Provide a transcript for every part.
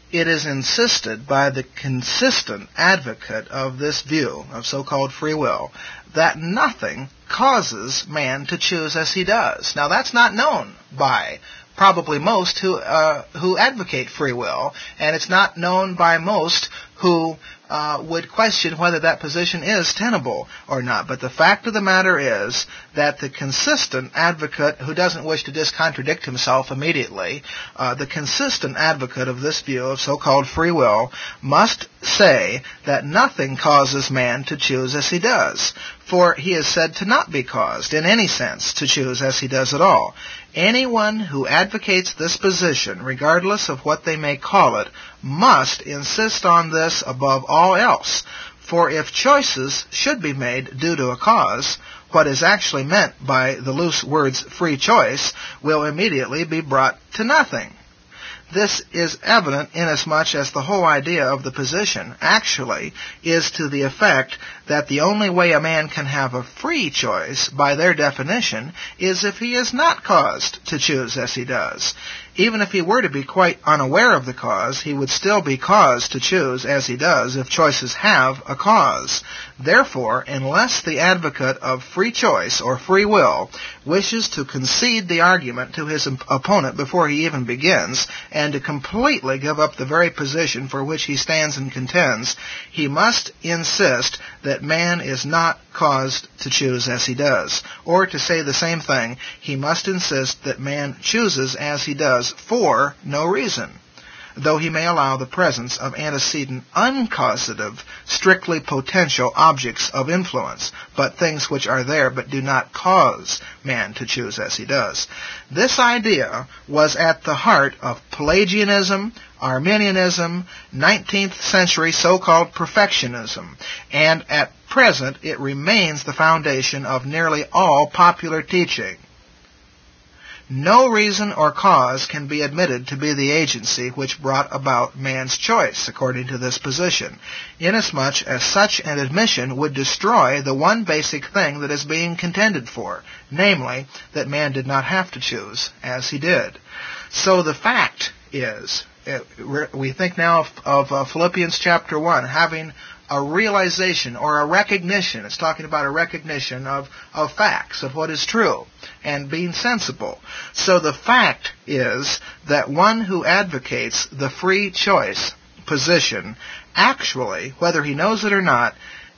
it is insisted by the consistent advocate of this view of so-called free will that nothing causes man to choose as he does. Now, that's not known by probably most who advocate free will, and it's not known by most who would question whether that position is tenable or not. But the fact of the matter is that the consistent advocate, who doesn't wish to discontradict himself immediately, the consistent advocate of this view of so-called free will must say that nothing causes man to choose as he does, for he is said to not be caused, in any sense, to choose as he does at all. Anyone who advocates this position, regardless of what they may call it, must insist on this above all else. For if choices should be made due to a cause, what is actually meant by the loose words free choice will immediately be brought to nothing. This is evident inasmuch as the whole idea of the position actually is to the effect that the only way a man can have a free choice, by their definition, is if he is not caused to choose as he does. Even if he were to be quite unaware of the cause, he would still be caused to choose as he does if choices have a cause. Therefore, unless the advocate of free choice or free will wishes to concede the argument to his opponent before he even begins, and to completely give up the very position for which he stands and contends, he must insist that man is not caused to choose as he does. Or, to say the same thing, he must insist that man chooses as he does for no reason, though he may allow the presence of antecedent uncausative, strictly potential objects of influence, but things which are there but do not cause man to choose as he does. This idea was at the heart of Pelagianism, Arminianism, 19th century so-called perfectionism, and at present it remains the foundation of nearly all popular teaching. No reason or cause can be admitted to be the agency which brought about man's choice, according to this position, inasmuch as such an admission would destroy the one basic thing that is being contended for, namely, that man did not have to choose as he did. So the fact is, we think now of Philippians chapter 1, having a realization or a recognition. It's talking about a recognition of facts, of what is true, and being sensible. So the fact is that one who advocates the free choice position actually, whether he knows it or not,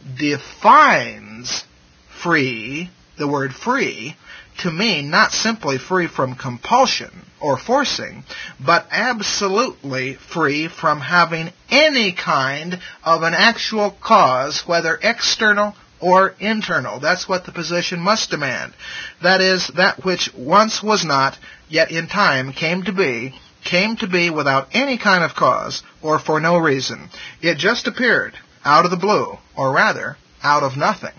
defines free, the word free, to mean not simply free from compulsion or forcing, but absolutely free from having any kind of an actual cause, whether external or internal. That's what the position must demand. That is, that which once was not, yet in time came to be without any kind of cause or for no reason. It just appeared out of the blue, or rather, out of nothing.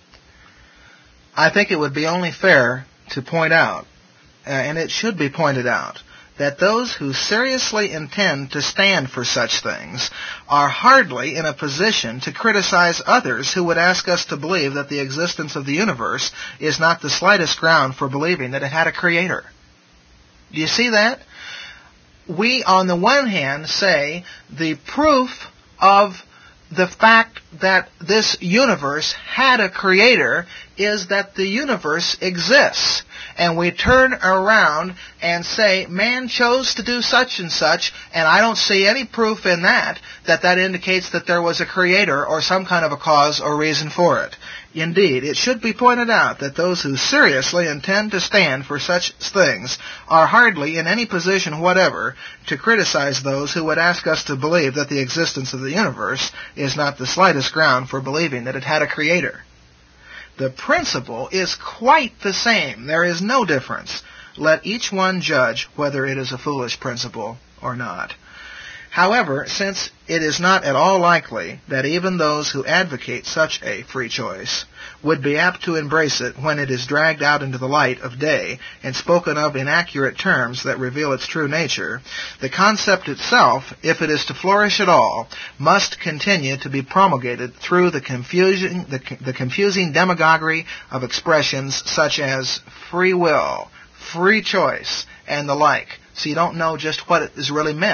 I think it would be only fair to point out, and it should be pointed out, that those who seriously intend to stand for such things are hardly in a position to criticize others who would ask us to believe that the existence of the universe is not the slightest ground for believing that it had a creator. Do you see that? We, on the one hand, say the proof of the fact that this universe had a creator is that the universe exists. And we turn around and say, man chose to do such and such, and I don't see any proof in that indicates that there was a creator or some kind of a cause or reason for it. Indeed, it should be pointed out that those who seriously intend to stand for such things are hardly in any position whatever to criticize those who would ask us to believe that the existence of the universe is not the slightest ground for believing that it had a creator. The principle is quite the same. There is no difference. Let each one judge whether it is a foolish principle or not. However, since it is not at all likely that even those who advocate such a free choice would be apt to embrace it when it is dragged out into the light of day and spoken of in accurate terms that reveal its true nature, the concept itself, if it is to flourish at all, must continue to be promulgated through the confusing demagoguery of expressions such as free will, free choice, and the like, so you don't know just what is really meant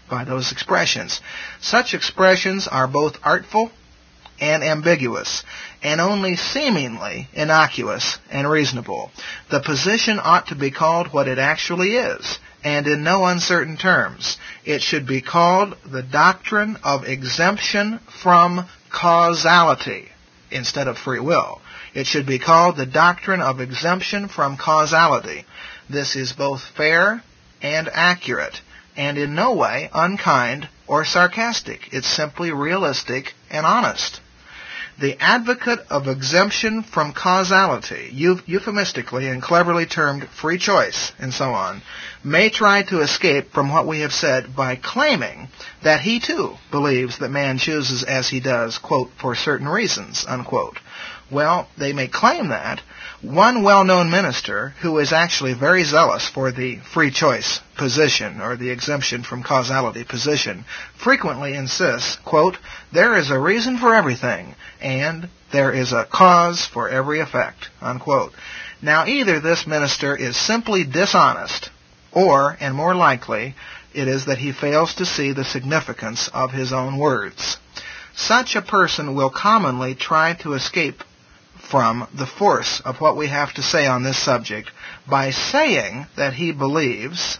by those expressions. Such expressions are both artful and ambiguous, and only seemingly innocuous and reasonable. The position ought to be called what it actually is, and in no uncertain terms. It should be called the doctrine of exemption from causality instead of free will. It should be called the doctrine of exemption from causality. This is both fair and accurate, and in no way unkind or sarcastic. It's simply realistic and honest. The advocate of exemption from causality, euphemistically and cleverly termed free choice and so on, may try to escape from what we have said by claiming that he too believes that man chooses as he does, quote, for certain reasons, unquote. Well, they may claim that. One well-known minister, who is actually very zealous for the free choice position, or the exemption from causality position, frequently insists, quote, there is a reason for everything, and there is a cause for every effect, unquote. Now, either this minister is simply dishonest, or, and more likely, it is that he fails to see the significance of his own words. Such a person will commonly try to escape from the force of what we have to say on this subject by saying that he believes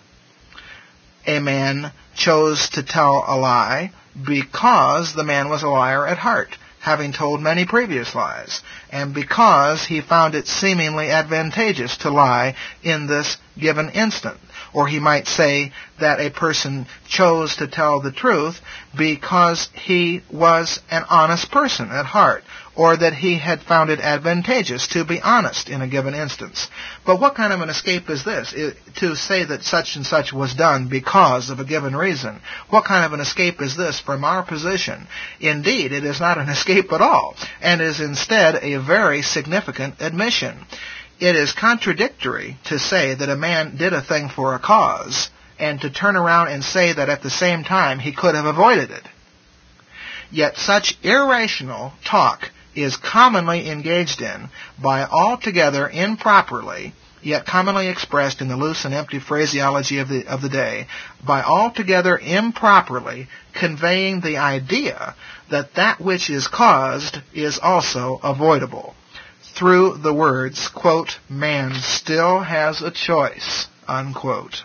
a man chose to tell a lie because the man was a liar at heart, having told many previous lies, and because he found it seemingly advantageous to lie in this given instant. Or he might say that a person chose to tell the truth because he was an honest person at heart, or that he had found it advantageous to be honest in a given instance. But what kind of an escape is this? To say that such and such was done because of a given reason. What kind of an escape is this from our position? Indeed, it is not an escape at all, and is instead a very significant admission. It is contradictory to say that a man did a thing for a cause, and to turn around and say that at the same time he could have avoided it. Yet such irrational talk is commonly engaged in by altogether improperly, yet commonly expressed in the loose and empty phraseology of the day, by altogether improperly conveying the idea that that which is caused is also avoidable, through the words, quote, man still has a choice, unquote.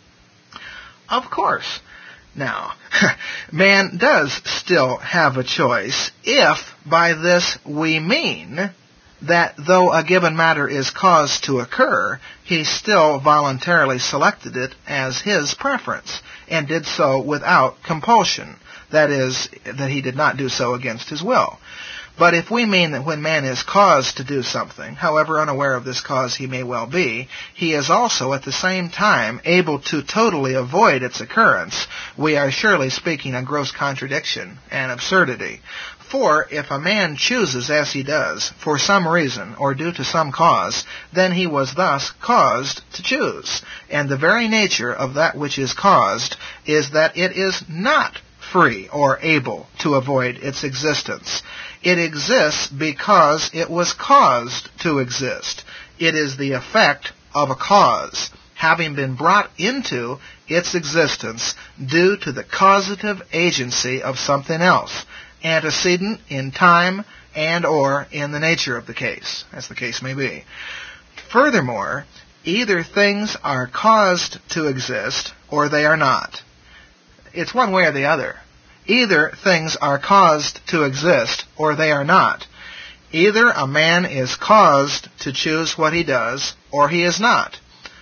Of course. Now, man does still have a choice if by this we mean that though a given matter is caused to occur, he still voluntarily selected it as his preference and did so without compulsion. That is, that he did not do so against his will. But if we mean that when man is caused to do something, however unaware of this cause he may well be, he is also at the same time able to totally avoid its occurrence, we are surely speaking a gross contradiction and absurdity. For if a man chooses as he does, for some reason or due to some cause, then he was thus caused to choose. And the very nature of that which is caused is that it is not free or able to avoid its existence. It exists because it was caused to exist. It is the effect of a cause, having been brought into its existence due to the causative agency of something else, antecedent in time and or in the nature of the case, as the case may be. Furthermore, either things are caused to exist or they are not. It's one way or the other. Either things are caused to exist or they are not. Either a man is caused to choose what he does or he is not.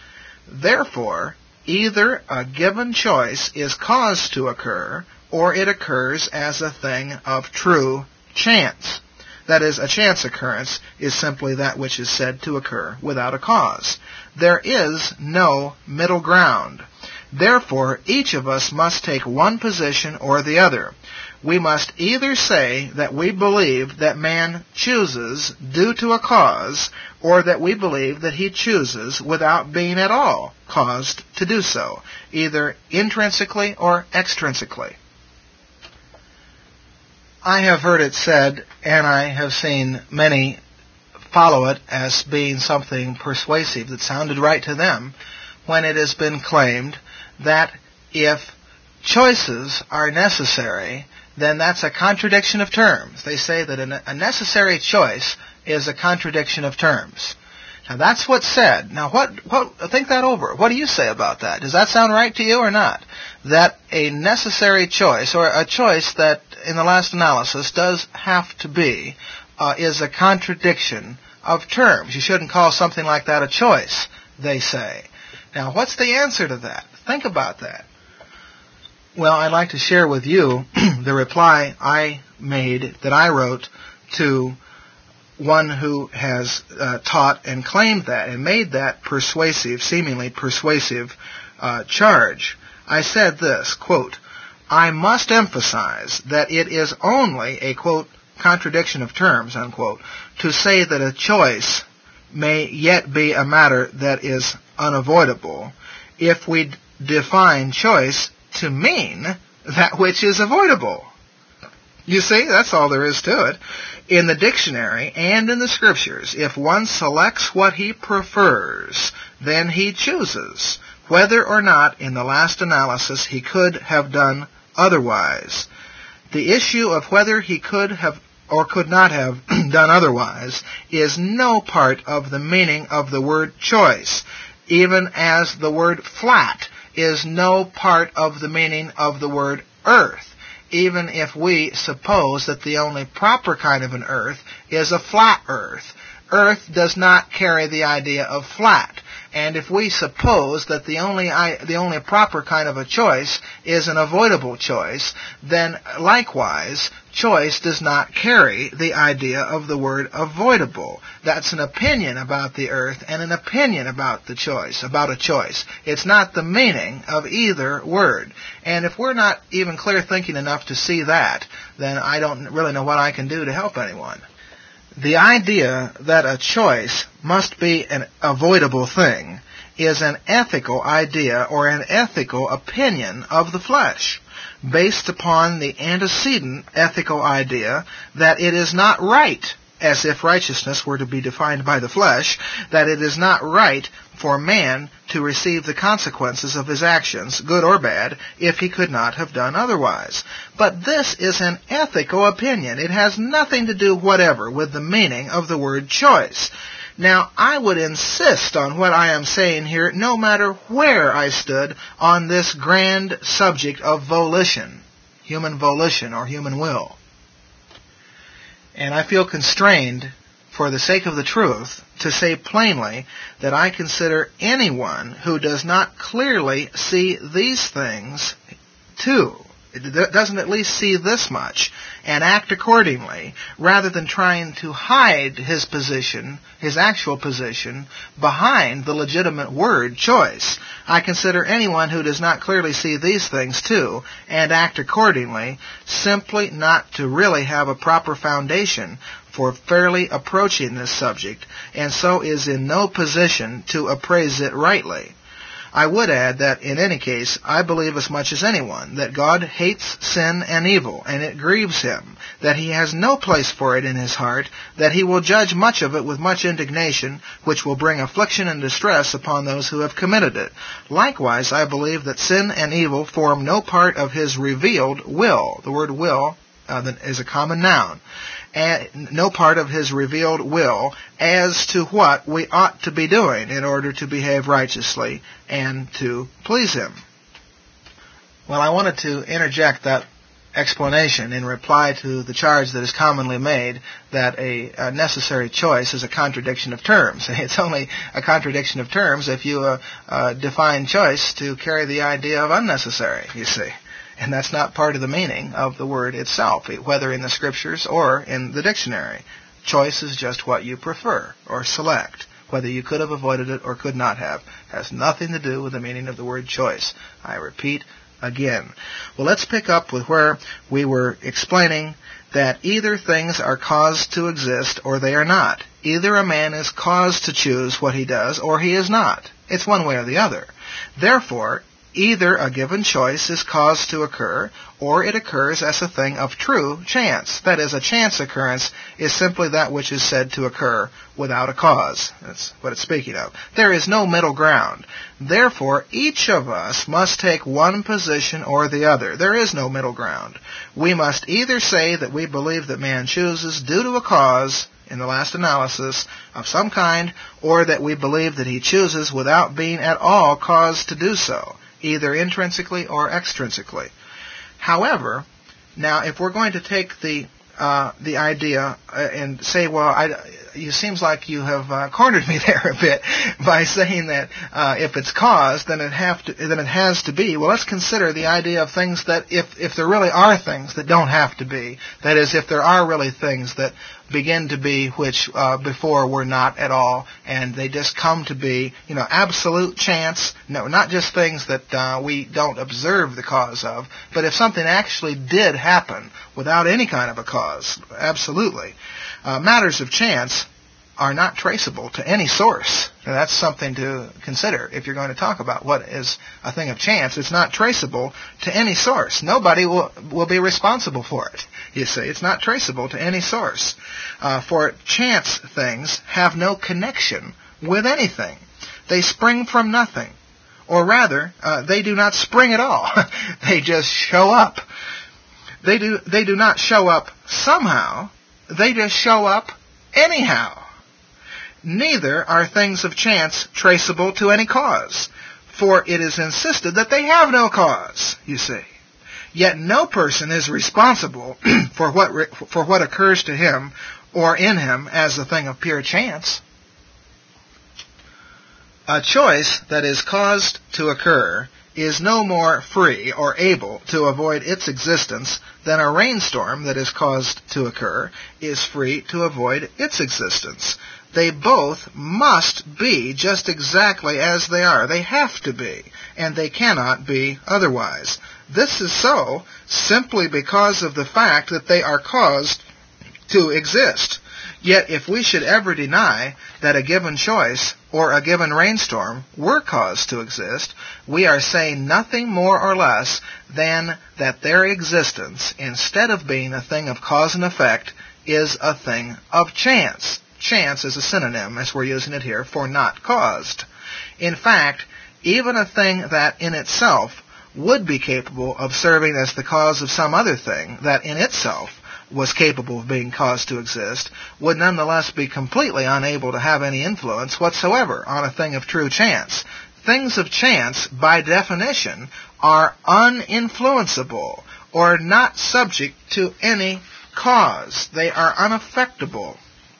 Therefore, either a given choice is caused to occur or it occurs as a thing of true chance. That is, a chance occurrence is simply that which is said to occur without a cause. There is no middle ground. Therefore, each of us must take one position or the other. We must either say that we believe that man chooses due to a cause, or that we believe that he chooses without being at all caused to do so, either intrinsically or extrinsically. I have heard it said, and I have seen many follow it as being something persuasive that sounded right to them, when it has been claimed that if choices are necessary, then that's a contradiction of terms. They say that a necessary choice is a contradiction of terms. Now that's what's said. Now think that over. What do you say about that? Does that sound right to you or not? That a necessary choice, or a choice that in the last analysis does have to be, is a contradiction of terms. You shouldn't call something like that a choice, they say. Now what's the answer to that? Think about that. Well, I'd like to share with you the reply I made, that I wrote to one who has taught and claimed that and made that persuasive, seemingly persuasive charge. I said this, quote, "I must emphasize that it is only a, quote, contradiction of terms, unquote, to say that a choice may yet be a matter that is unavoidable if we define choice to mean that which is avoidable." You see, that's all there is to it. In the dictionary and in the scriptures, if one selects what he prefers, then he chooses, whether or not in the last analysis he could have done otherwise. The issue of whether he could have or could not have done otherwise is no part of the meaning of the word choice, even as the word flat is no part of the meaning of the word earth, even if we suppose that the only proper kind of an earth is a flat earth. Earth does not carry the idea of flat. And if we suppose that the only proper kind of a choice is an avoidable choice, then likewise, choice does not carry the idea of the word avoidable. That's an opinion about the earth and an opinion about the choice, about a choice. It's not the meaning of either word. And if we're not even clear thinking enough to see that, then I don't really know what I can do to help anyone. The idea that a choice must be an avoidable thing is an ethical idea or an ethical opinion of the flesh, based upon the antecedent ethical idea that it is not right, as if righteousness were to be defined by the flesh, that it is not right for man to receive the consequences of his actions, good or bad, if he could not have done otherwise. But this is an ethical opinion. It has nothing to do whatever with the meaning of the word choice. Now, I would insist on what I am saying here, no matter where I stood on this grand subject of volition, human volition or human will. And I feel constrained, for the sake of the truth, to say plainly that I consider anyone who does not clearly see these things too, doesn't at least see this much, and act accordingly, rather than trying to hide his position, his actual position, behind the legitimate word choice. I consider anyone who does not clearly see these things too, and act accordingly, simply not to really have a proper foundation for fairly approaching this subject, and so is in no position to appraise it rightly. I would add that, in any case, I believe as much as anyone that God hates sin and evil, and it grieves him, that he has no place for it in his heart, that he will judge much of it with much indignation, which will bring affliction and distress upon those who have committed it. Likewise, I believe that sin and evil form no part of his revealed will. The word will is a common noun. And no part of his revealed will as to what we ought to be doing in order to behave righteously and to please him. Well, I wanted to interject that explanation in reply to the charge that is commonly made that a necessary choice is a contradiction of terms. It's only a contradiction of terms if you define choice to carry the idea of unnecessary, you see. And that's not part of the meaning of the word itself, whether in the scriptures or in the dictionary. Choice is just what you prefer or select. Whether you could have avoided it or could not have has nothing to do with the meaning of the word choice. I repeat again. Well, let's pick up with where we were explaining that either things are caused to exist or they are not. Either a man is caused to choose what he does or he is not. It's one way or the other. Therefore, Either a given choice is caused to occur, or it occurs as a thing of true chance. That is, a chance occurrence is simply that which is said to occur without a cause. That's what it's speaking of. There is no middle ground. Therefore, each of us must take one position or the other. There is no middle ground. We must either say that we believe that man chooses due to a cause, in the last analysis, of some kind, or that we believe that he chooses without being at all caused to do so, either intrinsically or extrinsically. However, now if we're going to take the idea and say, well, it seems like you have cornered me there a bit by saying that if it's caused, then it has to be. Well, let's consider the idea of things that if there really are things that don't have to be. That is, if there are really things that begin to be which before were not at all, and they just come to be, absolute chance. No, not just things that we don't observe the cause of, but if something actually did happen without any kind of a cause, absolutely. Matters of chance are not traceable to any source. Now, that's something to consider if you're going to talk about what is a thing of chance. It's not traceable to any source. Nobody will be responsible for it. You see, it's not traceable to any source. For chance things have no connection with anything. They spring from nothing. Or rather, they do not spring at all. They just show up. They do not show up somehow. They just show up anyhow. Neither are things of chance traceable to any cause, for it is insisted that they have no cause, you see. Yet no person is responsible for what occurs to him or in him as a thing of pure chance. A choice that is caused to occur is no more free or able to avoid its existence than a rainstorm that is caused to occur is free to avoid its existence. They both must be just exactly as they are. They have to be, and they cannot be otherwise. This is so simply because of the fact that they are caused to exist. Yet if we should ever deny that a given choice or a given rainstorm were caused to exist, we are saying nothing more or less than that their existence, instead of being a thing of cause and effect, is a thing of chance. Chance is a synonym, as we're using it here, for not caused. In fact, even a thing that in itself would be capable of serving as the cause of some other thing that in itself was capable of being caused to exist would nonetheless be completely unable to have any influence whatsoever on a thing of true chance. Things of chance, by definition, are uninfluenceable or not subject to any cause. They are unaffectable.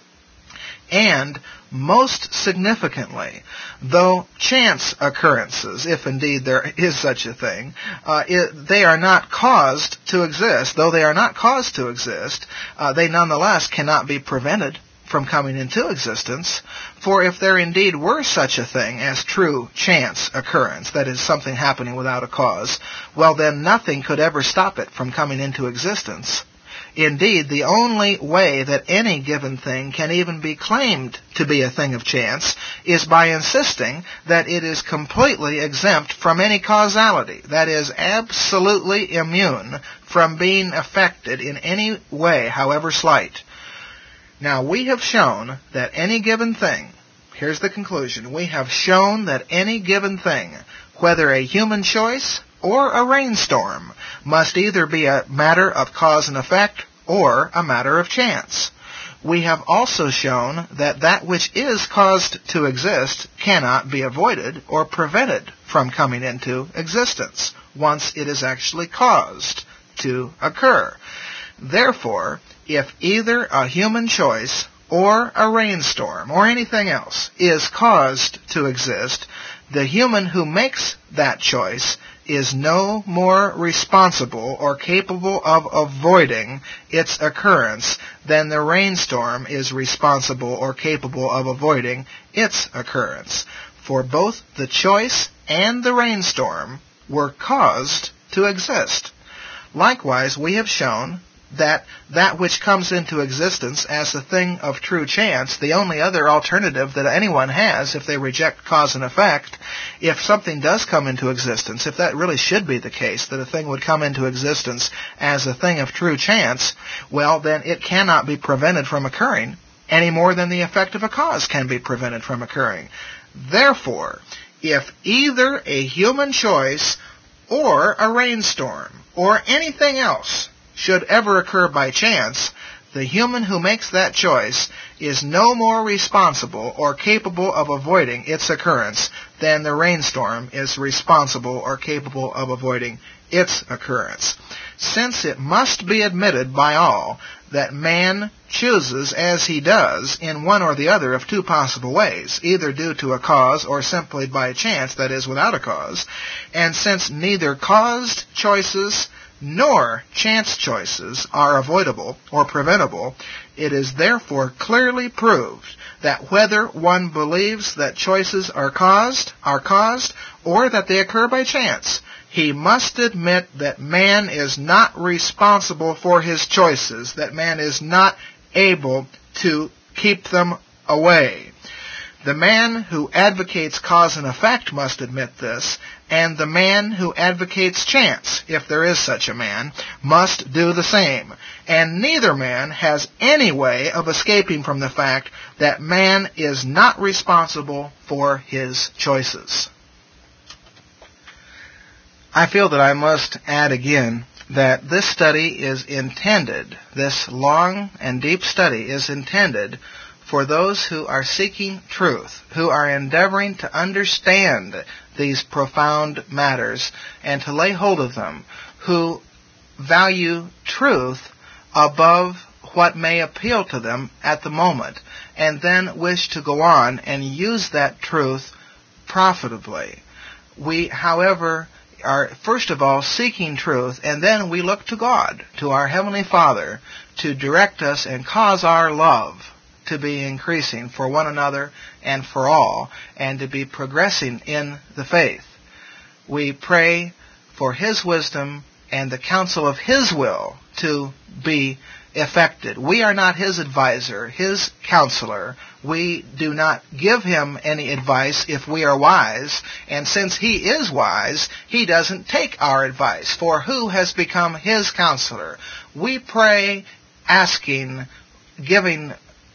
And, most significantly, though chance occurrences, if indeed there is such a thing, they are not caused to exist. Though they are not caused to exist, they nonetheless cannot be prevented from coming into existence. For if there indeed were such a thing as true chance occurrence, that is, something happening without a cause, well then nothing could ever stop it from coming into existence. Indeed, the only way that any given thing can even be claimed to be a thing of chance is by insisting that it is completely exempt from any causality, that is, absolutely immune from being affected in any way, however slight. Now, we have shown that any given thing, here's the conclusion, we have shown that any given thing, whether a human choice or a rainstorm, must either be a matter of cause and effect or a matter of chance. We have also shown that that which is caused to exist cannot be avoided or prevented from coming into existence once it is actually caused to occur. Therefore, if either a human choice or a rainstorm or anything else is caused to exist, the human who makes that choice is no more responsible or capable of avoiding its occurrence than the rainstorm is responsible or capable of avoiding its occurrence. For both the choice and the rainstorm were caused to exist. Likewise, we have shown that which comes into existence as a thing of true chance, the only other alternative that anyone has if they reject cause and effect, if something does come into existence, if that really should be the case, that a thing would come into existence as a thing of true chance, well, then it cannot be prevented from occurring any more than the effect of a cause can be prevented from occurring. Therefore, if either a human choice or a rainstorm or anything else should ever occur by chance, the human who makes that choice is no more responsible or capable of avoiding its occurrence than the rainstorm is responsible or capable of avoiding its occurrence. Since it must be admitted by all that man chooses as he does in one or the other of two possible ways, either due to a cause or simply by chance, that is, without a cause, and since neither caused choices nor chance choices are avoidable or preventable, it is therefore clearly proved that whether one believes that choices are caused, or that they occur by chance, he must admit that man is not responsible for his choices, that man is not able to keep them away. The man who advocates cause and effect must admit this, and the man who advocates chance, if there is such a man, must do the same. And neither man has any way of escaping from the fact that man is not responsible for his choices. I feel that I must add again that this study is intended, this long and deep study is intended for those who are seeking truth, who are endeavoring to understand these profound matters and to lay hold of them, who value truth above what may appeal to them at the moment, and then wish to go on and use that truth profitably. We, however, are first of all seeking truth, and then we look to God, to our Heavenly Father, to direct us and cause our love to be increasing for one another and for all, and to be progressing in the faith. We pray for His wisdom and the counsel of His will to be effected. We are not His advisor, His counselor. We do not give Him any advice if we are wise, and since He is wise, He doesn't take our advice, for who has become His counselor? We pray asking, giving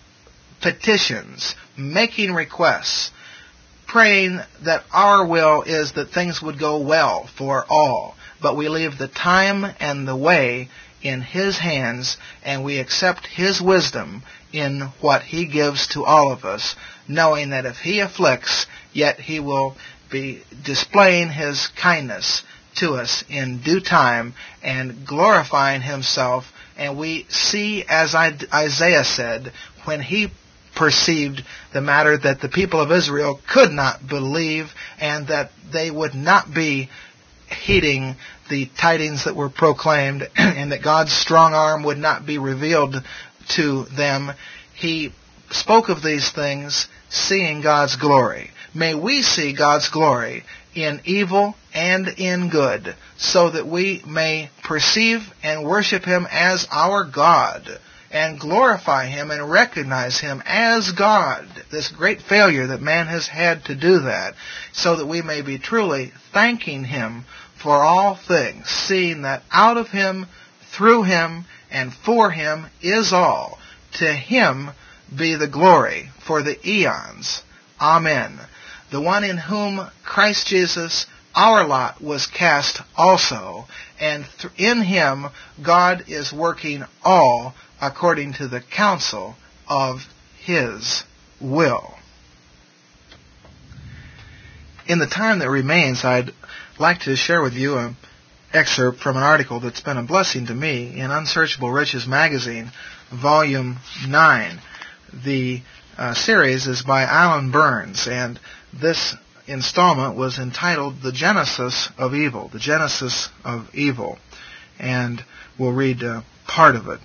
petitions, making requests, praying that our will is that things would go well for all, but we leave the time and the way in His hands, and we accept His wisdom in what He gives to all of us, knowing that if He afflicts, yet He will be displaying His kindness to us in due time and glorifying Himself. And we see, as Isaiah said, when he perceived the matter, that the people of Israel could not believe and that they would not be heeding the tidings that were proclaimed and that God's strong arm would not be revealed to them. He spoke of these things seeing God's glory. May we see God's glory in evil and in good, so that we may perceive and worship Him as our God and glorify Him and recognize Him as God. This great failure that man has had to do that, so that we may be truly thanking Him for all things, seeing that out of Him, through Him, and for Him is all. To Him be the glory for the eons. Amen. The one in whom Christ Jesus, our lot, was cast also, and in Him God is working all according to the counsel of His will. In the time that remains, I'd like to share with you an excerpt from an article that's been a blessing to me in Unsearchable Riches magazine, Volume 9. The series is by Alan Burns, and this installment was entitled The Genesis of Evil. The Genesis of Evil. And we'll read part of it.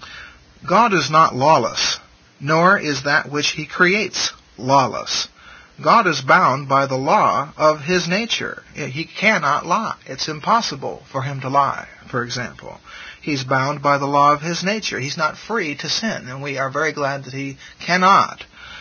God is not lawless, nor is that which He creates lawless. God is bound by the law of his nature. He cannot lie. It's impossible for him to lie, for example. He's bound by the law of his nature. He's not free to sin, and we are very glad that he cannot.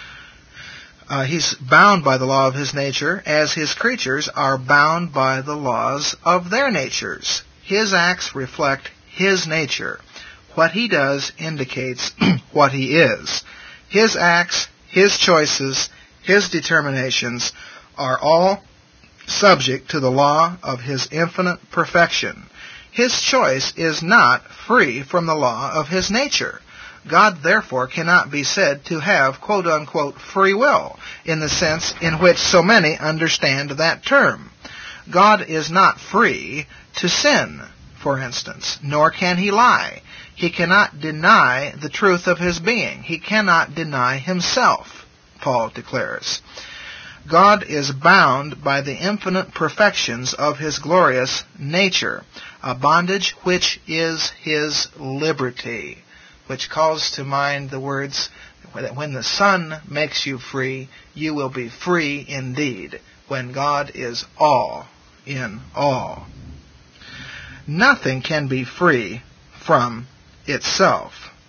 He's bound by the law of his nature, as his creatures are bound by the laws of their natures. His acts reflect his nature. What he does indicates what he is. His acts, his choices, his determinations are all subject to the law of his infinite perfection. His choice is not free from the law of his nature. God, therefore, cannot be said to have, quote-unquote, free will, in the sense in which so many understand that term. God is not free to sin, for instance, nor can he lie. He cannot deny the truth of his being. He cannot deny himself, Paul declares. God is bound by the infinite perfections of his glorious nature, a bondage which is his liberty, which calls to mind the words that when the Son makes you free, you will be free indeed, when God is all in all. Nothing can be free from itself.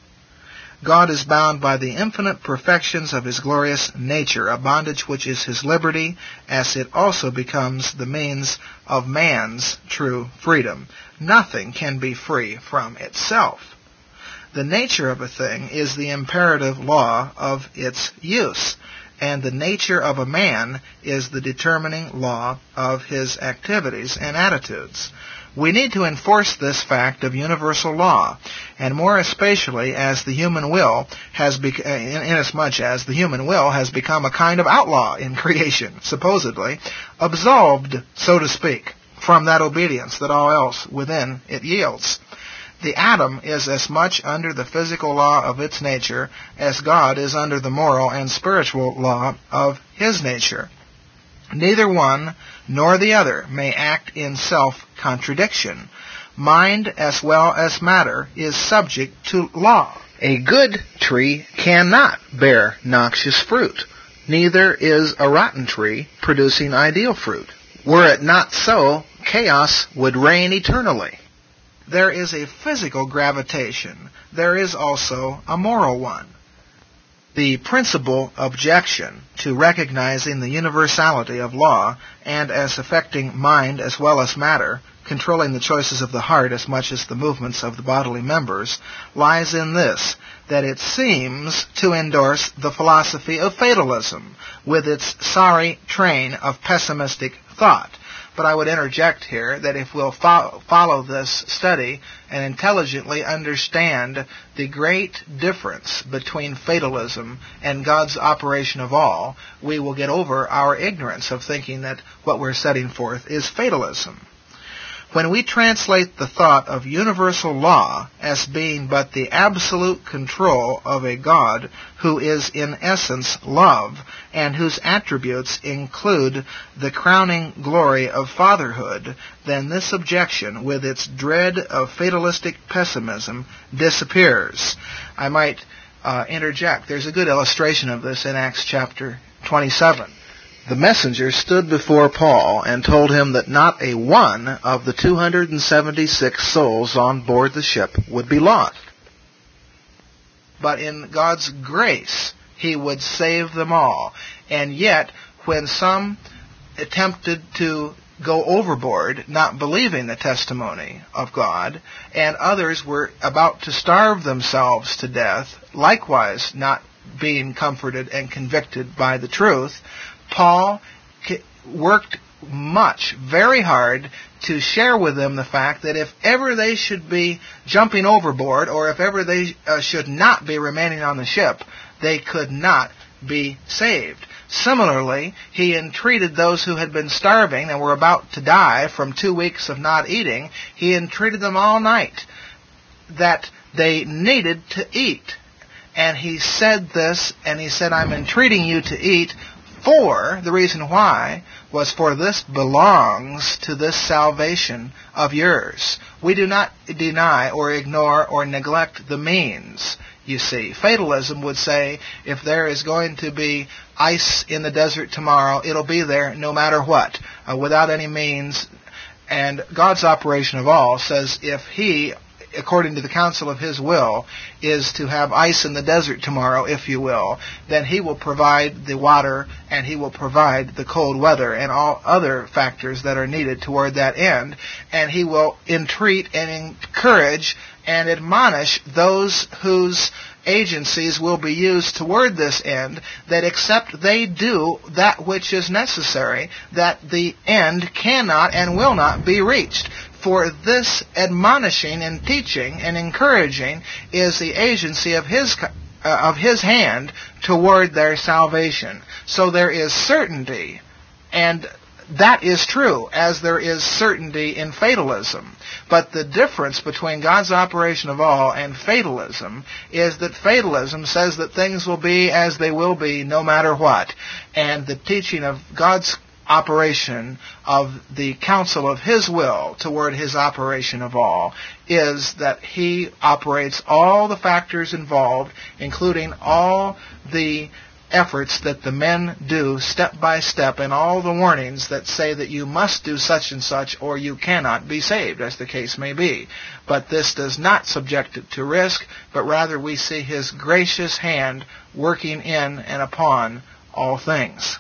God is bound by the infinite perfections of his glorious nature, a bondage which is his liberty, as it also becomes the means of man's true freedom. Nothing can be free from itself. The nature of a thing is the imperative law of its use, and the nature of a man is the determining law of his activities and attitudes. We need to enforce this fact of universal law, and more especially as the human will has inasmuch as the human will has become a kind of outlaw in creation, supposedly absolved, so to speak, from that obedience that all else within it yields. The atom is as much under the physical law of its nature as God is under the moral and spiritual law of his nature. Neither one nor the other may act in self-contradiction. Mind as well as matter is subject to law. A good tree cannot bear noxious fruit. Neither is a rotten tree producing ideal fruit. Were it not so, chaos would reign eternally. There is a physical gravitation. There is also a moral one. The principal objection to recognizing the universality of law and as affecting mind as well as matter, controlling the choices of the heart as much as the movements of the bodily members, lies in this, that it seems to endorse the philosophy of fatalism with its sorry train of pessimistic thought. But I would interject here that if we'll follow this study and intelligently understand the great difference between fatalism and God's operation of all, we will get over our ignorance of thinking that what we're setting forth is fatalism. When we translate the thought of universal law as being but the absolute control of a God who is in essence love and whose attributes include the crowning glory of fatherhood, then this objection, with its dread of fatalistic pessimism, disappears. I might interject. There's a good illustration of this in Acts chapter 27. The messenger stood before Paul and told him that not a one of the 276 souls on board the ship would be lost. But in God's grace, he would save them all. And yet, when some attempted to go overboard, not believing the testimony of God, and others were about to starve themselves to death, likewise not being comforted and convicted by the truth, Paul worked very hard to share with them the fact that if ever they should be jumping overboard, or if ever they should not be remaining on the ship, they could not be saved. Similarly, he entreated those who had been starving and were about to die from 2 weeks of not eating, he entreated them all night that they needed to eat. And he said this, and he said, I'm entreating you to eat, for the reason why was for this belongs to this salvation of yours. We do not deny or ignore or neglect the means, you see. Fatalism would say if there is going to be ice in the desert tomorrow. It'll be there no matter what, without any means. And God's operation of all says if He, according to the counsel of His will, is to have ice in the desert tomorrow, if you will, then He will provide the water and He will provide the cold weather and all other factors that are needed toward that end. And He will entreat and encourage and admonish those whose agencies will be used toward this end, that except they do that which is necessary, that the end cannot and will not be reached. For this admonishing and teaching and encouraging is the agency of His hand toward their salvation. So there is certainty, and that is true, as there is certainty in fatalism. But the difference between God's operation of all and fatalism is that fatalism says that things will be as they will be no matter what. And the teaching of God's operation of the counsel of His will toward His operation of all is that He operates all the factors involved, including all the efforts that the men do step by step, and all the warnings that say that you must do such and such or you cannot be saved, as the case may be. But this does not subject it to risk, but rather we see His gracious hand working in and upon all things.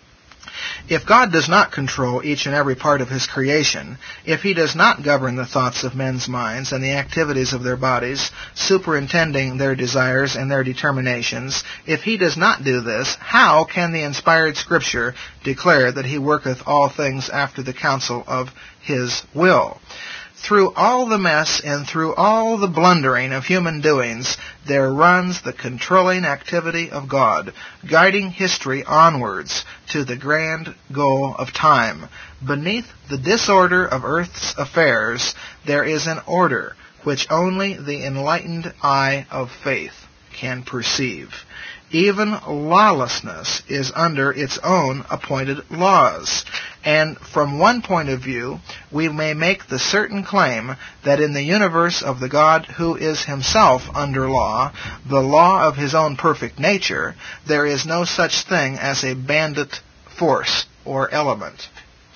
If God does not control each and every part of His creation, if He does not govern the thoughts of men's minds and the activities of their bodies, superintending their desires and their determinations, if He does not do this, how can the inspired Scripture declare that He worketh all things after the counsel of His will? Through all the mess and through all the blundering of human doings, there runs the controlling activity of God, guiding history onwards to the grand goal of time. Beneath the disorder of earth's affairs, there is an order which only the enlightened eye of faith can perceive. Even lawlessness is under its own appointed laws. And from one point of view, we may make the certain claim that in the universe of the God who is Himself under law, the law of His own perfect nature, there is no such thing as a bandit force or element.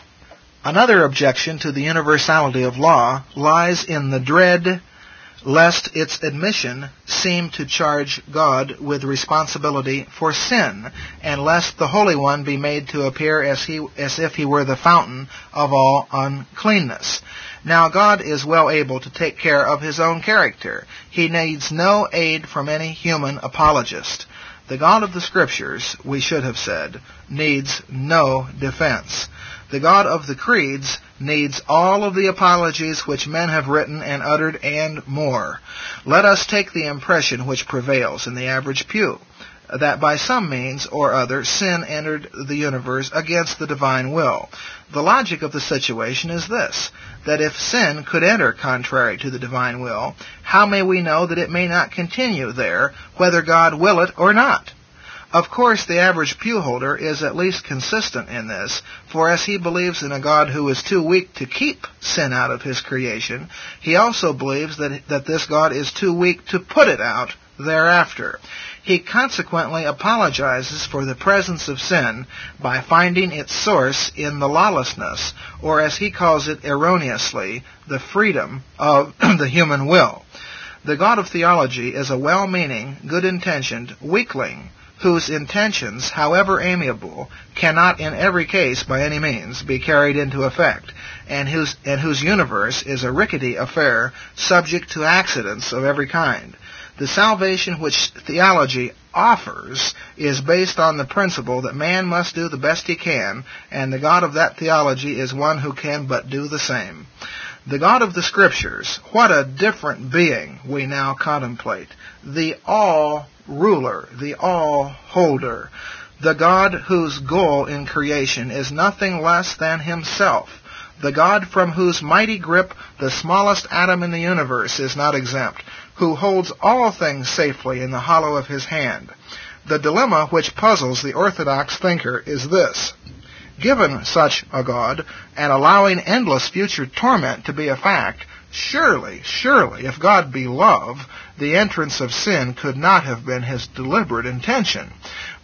Another objection to the universality of law lies in the dread lest its admission seem to charge God with responsibility for sin, and lest the Holy One be made to appear as if He were the fountain of all uncleanness. Now God is well able to take care of His own character. He needs no aid from any human apologist. The God of the Scriptures, we should have said, needs no defense. The God of the creeds needs all of the apologies which men have written and uttered and more. Let us take the impression which prevails in the average pew, that by some means or other sin entered the universe against the divine will. The logic of the situation is this, that if sin could enter contrary to the divine will, how may we know that it may not continue there, whether God will it or not? Of course, the average pew holder is at least consistent in this, for as he believes in a God who is too weak to keep sin out of His creation, he also believes that this God is too weak to put it out thereafter. He consequently apologizes for the presence of sin by finding its source in the lawlessness, or as he calls it erroneously, the freedom of the human will. The God of theology is a well-meaning, good-intentioned weakling, whose intentions, however amiable, cannot in every case by any means be carried into effect, and whose universe is a rickety affair subject to accidents of every kind. The salvation which theology offers is based on the principle that man must do the best he can, and the God of that theology is one who can but do the same. The God of the Scriptures, what a different being we now contemplate. The all-ruler, the all-holder, the God whose goal in creation is nothing less than Himself, the God from whose mighty grip the smallest atom in the universe is not exempt, who holds all things safely in the hollow of His hand. The dilemma which puzzles the orthodox thinker is this. Given such a God, and allowing endless future torment to be a fact, surely, if God be love, the entrance of sin could not have been His deliberate intention.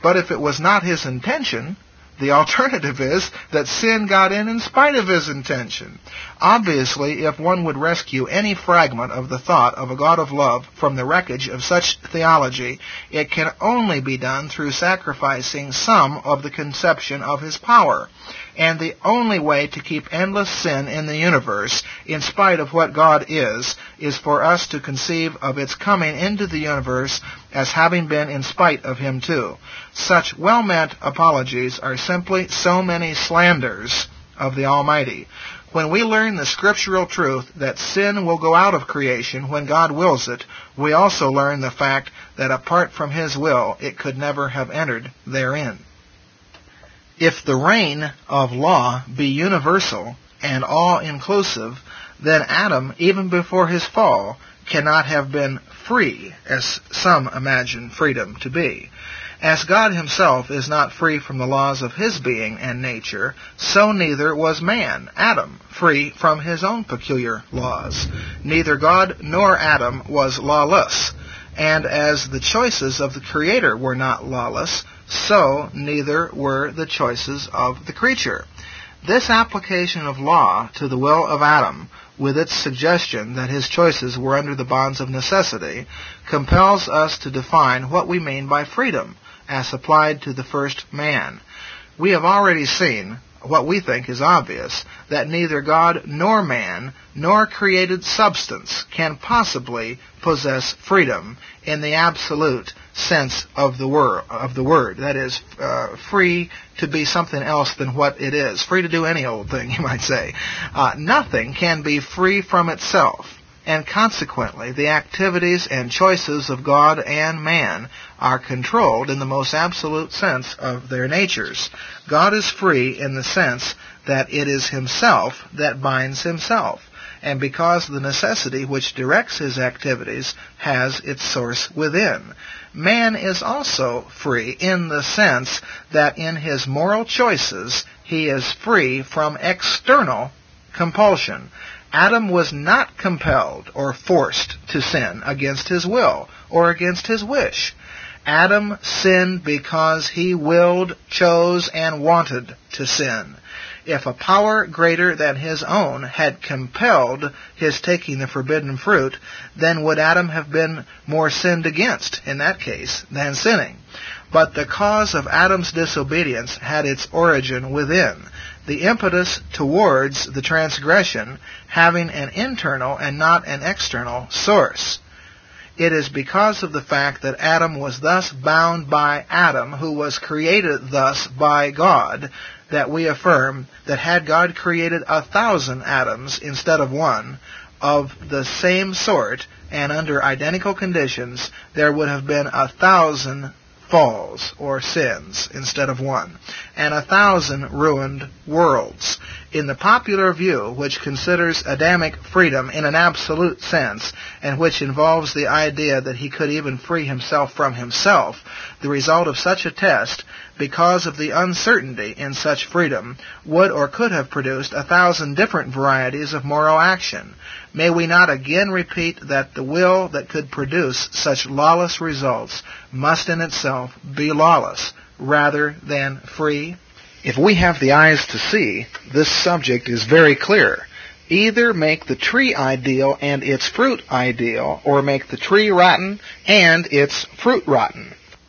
But if it was not his intention, the alternative is that sin got in spite of his intention. Obviously, if one would rescue any fragment of the thought of a God of love from the wreckage of such theology, it can only be done through sacrificing some of the conception of his power. And the only way to keep endless sin in the universe, in spite of what God is for us to conceive of its coming into the universe as having been in spite of him too. Such well-meant apologies are simply so many slanders of the Almighty. When we learn the scriptural truth that sin will go out of creation when God wills it, we also learn the fact that apart from his will, it could never have entered therein. If the reign of law be universal and all-inclusive, then Adam, even before his fall, cannot have been free, as some imagine freedom to be. As God himself is not free from the laws of his being and nature, so neither was man, Adam, free from his own peculiar laws. Neither God nor Adam was lawless. And as the choices of the Creator were not lawless, so neither were the choices of the creature. This application of law to the will of Adam, with its suggestion that his choices were under the bonds of necessity, compels us to define what we mean by freedom, as applied to the first man. We have already seen what we think is obvious, that neither God nor man nor created substance can possibly possess freedom in the absolute sense of the word. That is, free to be something else than what it is. Free to do any old thing, you might say. Nothing can be free from itself. And consequently, the activities and choices of God and man are controlled in the most absolute sense of their natures. God is free in the sense that it is himself that binds himself, and because the necessity which directs his activities has its source within. Man is also free in the sense that in his moral choices he is free from external compulsion. Adam was not compelled or forced to sin against his will or against his wish. Adam sinned because he willed, chose, and wanted to sin. If a power greater than his own had compelled his taking the forbidden fruit, then would Adam have been more sinned against, in that case, than sinning. But the cause of Adam's disobedience had its origin within, the impetus towards the transgression having an internal and not an external source. It is because of the fact that Adam was thus bound by Adam, who was created thus by God, that we affirm that had God created 1,000 Adams instead of one, of the same sort and under identical conditions, there would have been 1,000 falls or sins instead of one, and 1,000 ruined worlds. In the popular view, which considers Adamic freedom in an absolute sense, and which involves the idea that he could even free himself from himself, the result of such a test, because of the uncertainty in such freedom, would or could have produced 1,000 different varieties of moral action. May we not again repeat that the will that could produce such lawless results must in itself be lawless, rather than free? If we have the eyes to see, this subject is very clear. Either make the tree ideal and its fruit ideal, or make the tree rotten and its fruit rotten.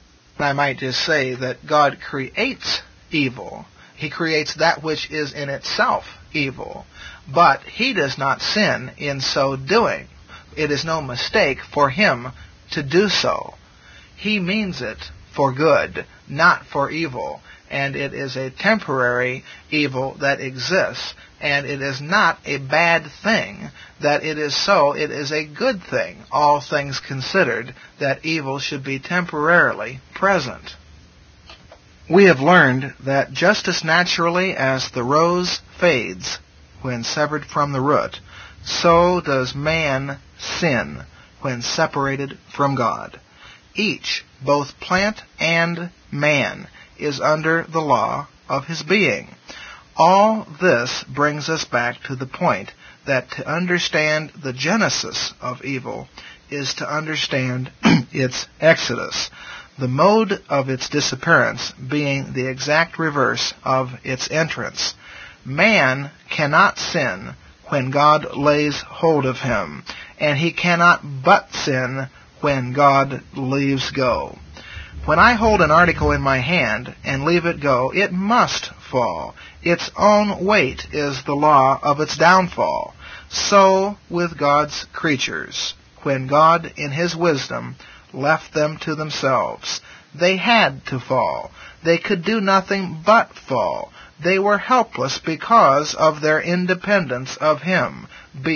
I might just say that God creates evil. He creates that which is in itself evil. But he does not sin in so doing. It is no mistake for him to do so. He means it for good, not for evil. And it is a temporary evil that exists. And it is not a bad thing that it is so. It is a good thing, all things considered, that evil should be temporarily present. We have learned that just as naturally as the rose fades when severed from the root, so does man sin when separated from God. Each, both plant and man, is under the law of his being. All this brings us back to the point that to understand the genesis of evil is to understand its exodus. the mode of its disappearance being the exact reverse of its entrance. Man cannot sin when God lays hold of him, and he cannot but sin when God leaves go. When I hold an article in my hand and leave it go, it must fall. Its own weight is the law of its downfall. So with God's creatures. When God, in his wisdom, left them to themselves, they had to fall. They could do nothing but fall. They were helpless because of their independence of him.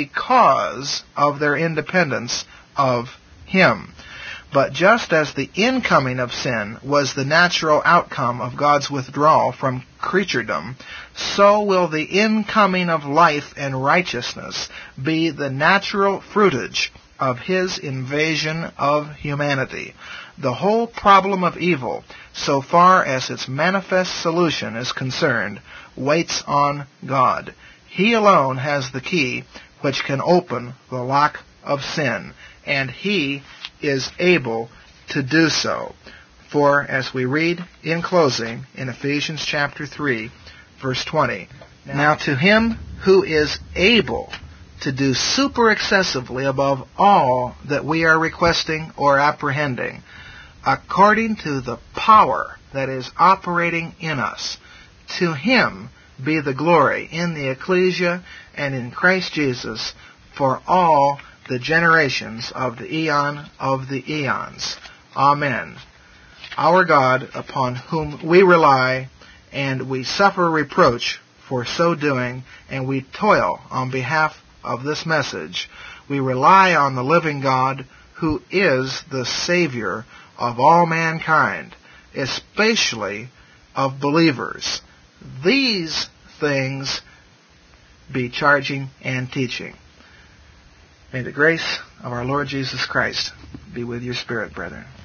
Because of their independence of him. But just as the incoming of sin was the natural outcome of God's withdrawal from creaturedom, so will the incoming of life and righteousness be the natural fruitage of his invasion of humanity. The whole problem of evil, so far as its manifest solution is concerned, waits on God. He alone has the key which can open the lock of sin, and he is able to do so. For, as we read in closing in Ephesians chapter 3, verse 20, Now to him who is able to do super excessively above all that we are requesting or apprehending, according to the power that is operating in us, to him be the glory in the ecclesia and in Christ Jesus for all the generations of the eon of the eons. Amen. Our God, upon whom we rely, and we suffer reproach for so doing, and we toil on behalf of this message, we rely on the living God, who is the Savior of all mankind, especially of believers. These things be charging and teaching. May the grace of our Lord Jesus Christ be with your spirit, brethren.